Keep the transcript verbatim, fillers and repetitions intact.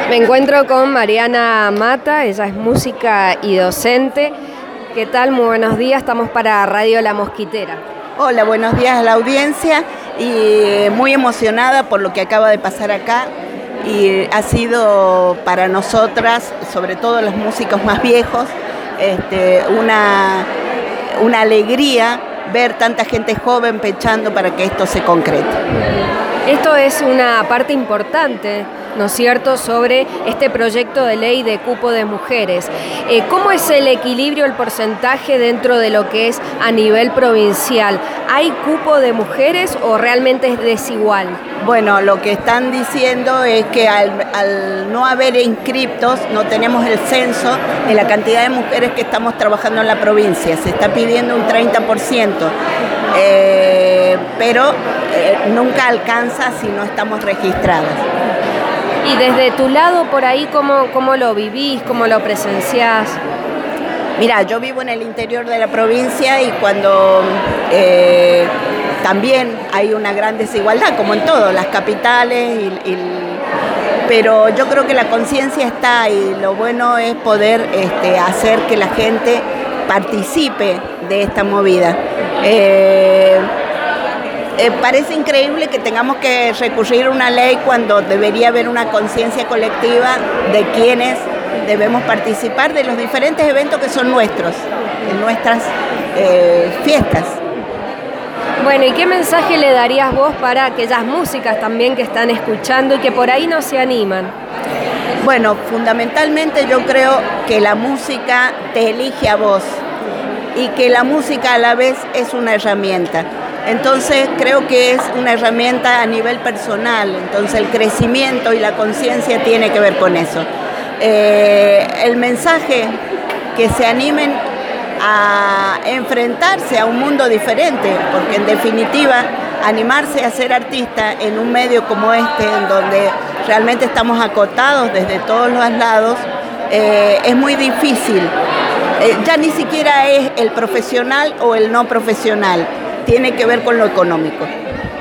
Me encuentro con Mariana Mata, ella es música y docente. ¿Qué tal? Muy buenos días, estamos para Radio La Mosquitera. Hola, buenos días a la audiencia y muy emocionada por lo que acaba de pasar acá y ha sido para nosotras, sobre todo los músicos más viejos, este, una, una alegría ver tanta gente joven pechando para que esto se concrete. Esto es una parte importante, ¿no es cierto?, sobre este proyecto de ley de cupo de mujeres. Eh, ¿Cómo es el equilibrio, el porcentaje dentro de lo que es a nivel provincial? ¿Hay cupo de mujeres o realmente es desigual? Bueno, lo que están diciendo es que al, al no haber inscriptos, no tenemos el censo de la cantidad de mujeres que estamos trabajando en la provincia. Se está pidiendo un treinta por ciento, eh, pero eh, nunca alcanza si no estamos registradas. Y desde tu lado por ahí, ¿cómo, cómo lo vivís, cómo lo presenciás? Mira, yo vivo en el interior de la provincia y cuando eh, también hay una gran desigualdad, como en todo, las capitales, y, y, pero yo creo que la conciencia está y lo bueno es poder este, hacer que la gente participe de esta movida. Eh, Eh, parece increíble que tengamos que recurrir a una ley cuando debería haber una conciencia colectiva de quienes debemos participar de los diferentes eventos que son nuestros, en nuestras eh, fiestas. Bueno, ¿y qué mensaje le darías vos para aquellas músicas también que están escuchando y que por ahí no se animan? Bueno, fundamentalmente yo creo que la música te elige a vos y que la música a la vez es una herramienta. Entonces creo que es una herramienta a nivel personal, entonces el crecimiento y la conciencia tiene que ver con eso. Eh, el mensaje, que se animen a enfrentarse a un mundo diferente, porque en definitiva animarse a ser artista en un medio como este, en donde realmente estamos acotados desde todos los lados, eh, es muy difícil. Eh, ya ni siquiera es el profesional o el no profesional. Tiene que ver con lo económico.